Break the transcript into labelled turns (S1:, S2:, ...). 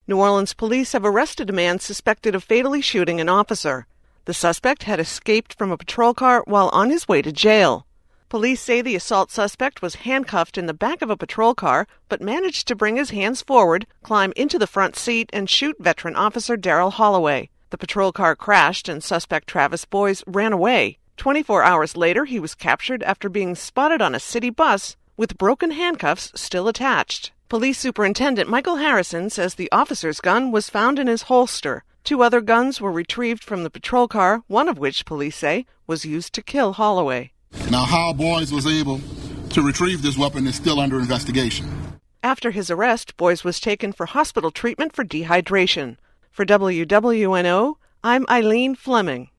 S1: New Orleans police have arrested a man suspected of fatally shooting an officer. The suspect had escaped from a patrol car while on his way to jail. Police say the assault suspect was handcuffed in the back of a patrol car, but managed to bring his hands forward, climb into the front seat, and shoot veteran officer Darrell Holloway. The patrol car crashed and suspect Travis Boyes ran away. 24 hours later, he was captured after being spotted on a city bus with broken handcuffs still attached. Police Superintendent Michael Harrison says the officer's gun was found in his holster. 2 other guns were retrieved from the patrol car, one of which, police say, was used to kill Holloway.
S2: Now, how Boyes was able to retrieve this weapon is still under investigation.
S1: After his arrest, Boyes was taken for hospital treatment for dehydration. For WWNO, I'm Eileen Fleming.